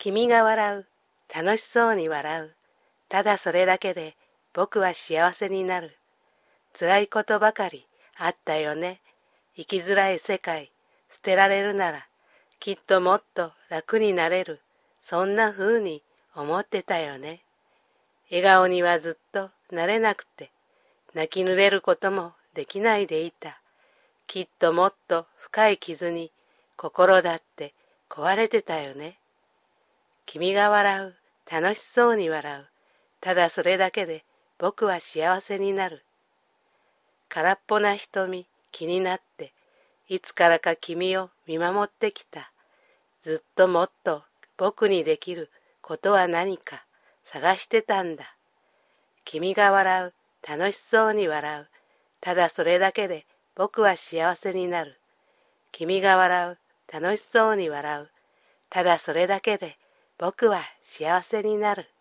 君が笑う、楽しそうに笑う。ただそれだけで僕は幸せになる。辛いことばかりあったよね。生きづらい世界、捨てられるなら、きっともっと楽になれる。そんな風に思ってたよね。笑顔にはずっとなれなくて、泣き濡れることもできないでいた。きっともっと深い傷に心だって壊れてたよね。君が笑う、楽しそうに笑う。ただそれだけで僕は幸せになる。空っぽな瞳気になって、いつからか君を見守ってきた。ずっともっと僕にできることは何か探してたんだ。君が笑う、楽しそうに笑う。ただそれだけで僕は幸せになる。君が笑う、楽しそうに笑う。ただそれだけで僕は幸せになる。